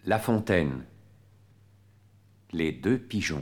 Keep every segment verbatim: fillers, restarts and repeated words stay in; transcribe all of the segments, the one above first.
La Fontaine. Les deux pigeons.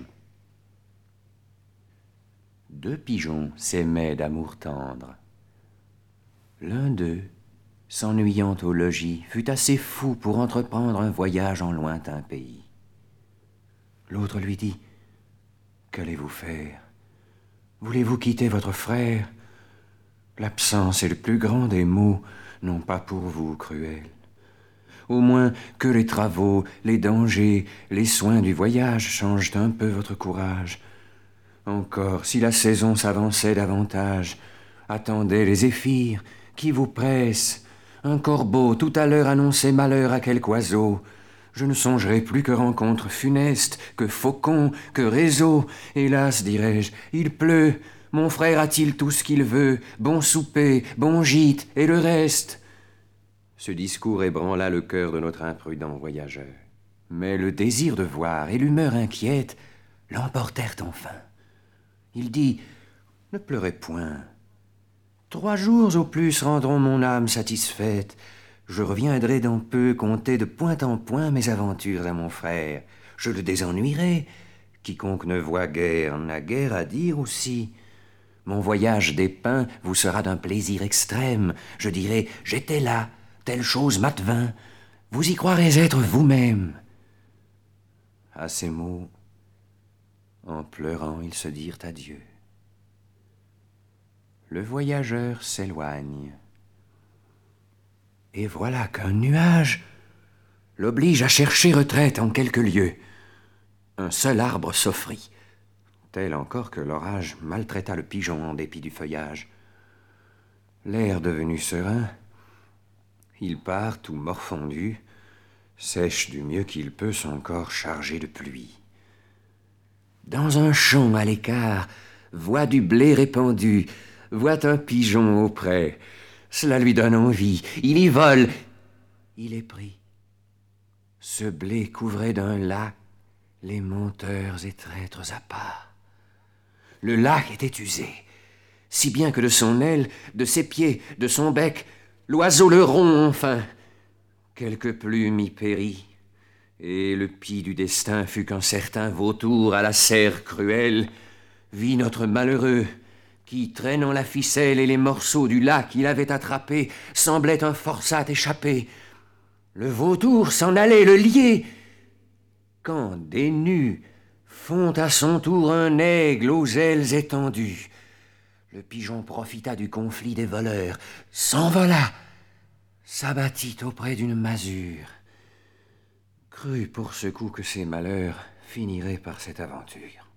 Deux pigeons s'aimaient d'amour tendre. L'un d'eux, s'ennuyant au logis, fut assez fou pour entreprendre un voyage en lointain pays. L'autre lui dit: « Qu'allez-vous faire? Voulez-vous quitter votre frère? L'absence est le plus grand des maux, non pas pour vous, cruel. Au moins que les travaux, les dangers, les soins du voyage changent un peu votre courage. Encore, si la saison s'avançait davantage, attendez les zéphyrs qui vous pressent. Un corbeau tout à l'heure annonçait malheur à quelque oiseau. Je ne songerai plus que rencontre funeste, que faucon, que réseau. Hélas, dirais-je, il pleut. Mon frère a-t-il tout ce qu'il veut? Bon souper, bon gîte et le reste. Ce discours ébranla le cœur de notre imprudent voyageur. Mais le désir de voir et l'humeur inquiète l'emportèrent enfin. Il dit: « Ne pleurez point. Trois jours au plus rendront mon âme satisfaite. Je reviendrai dans peu conter de point en point mes aventures à mon frère. Je le désennuierai. Quiconque ne voit guère n'a guère à dire aussi. Mon voyage dépeint vous sera d'un plaisir extrême. Je dirai: j'étais là, telle chose m'advint. Vous y croirez être vous-même. » À ces mots, en pleurant, ils se dirent adieu. Le voyageur s'éloigne. Et voilà qu'un nuage l'oblige à chercher retraite en quelques lieux. Un seul arbre s'offrit, tel encore que l'orage maltraita le pigeon en dépit du feuillage. L'air devenu serein, il part tout morfondu, sèche du mieux qu'il peut son corps chargé de pluie. Dans un champ à l'écart, voit du blé répandu, voit un pigeon auprès. Cela lui donne envie, il y vole. Il est pris. Ce blé couvrait d'un lac les menteurs et traîtres à part. Le lac était usé, si bien que de son aile, de ses pieds, de son bec, l'oiseau le rompt enfin. Quelques plumes y périt, et le pis du destin fut qu'un certain vautour à la serre cruelle vit notre malheureux, qui, traînant la ficelle et les morceaux du lac qu'il avait attrapés, semblait un forçat échappé. Le vautour s'en allait le lier, quand des nus font à son tour un aigle aux ailes étendues. Le pigeon profita du conflit des voleurs, s'envola, s'abattit auprès d'une masure. Crut pour ce coup que ses malheurs finiraient par cette aventure.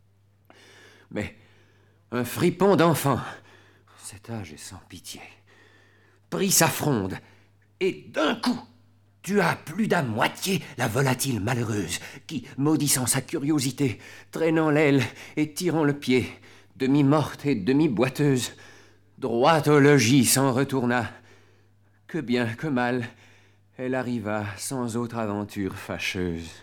Mais un fripon d'enfant, cet âge est sans pitié, prit sa fronde et d'un coup tua plus d'à moitié la volatile malheureuse qui, maudissant sa curiosité, traînant l'aile et tirant le pied, demi-morte et demi-boiteuse, droit au logis s'en retourna. Que bien que mal, elle arriva sans autre aventure fâcheuse.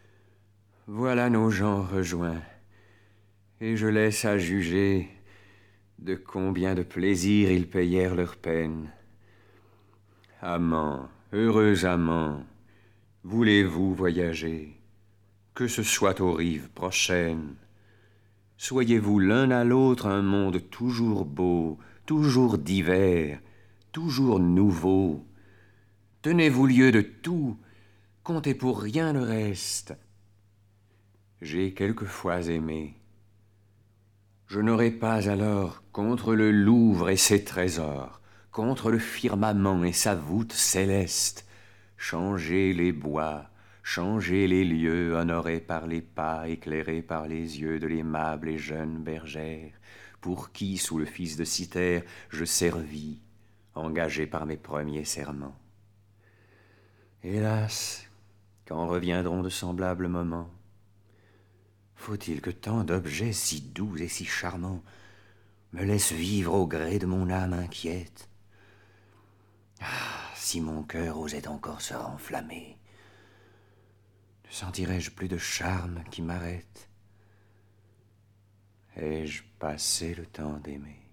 Voilà nos gens rejoints, et je laisse à juger de combien de plaisir ils payèrent leur peine. Amants, heureux amants, voulez-vous voyager, que ce soit aux rives prochaines? Soyez-vous l'un à l'autre un monde toujours beau, toujours divers, toujours nouveau. Tenez-vous lieu de tout, comptez pour rien le reste. J'ai quelquefois aimé. Je n'aurais pas alors, contre le Louvre et ses trésors, contre le firmament et sa voûte céleste, changé les bois, changé les lieux honorés par les pas, éclairés par les yeux de l'aimable et jeune bergère, pour qui, sous le fils de Cythère, je servis, engagé par mes premiers serments. Hélas, quand reviendront de semblables moments, faut-il que tant d'objets si doux et si charmants me laissent vivre au gré de mon âme inquiète? Ah, si mon cœur osait encore se renflammer, ne sentirais-je plus de charme qui m'arrête? Ai-je passé le temps d'aimer?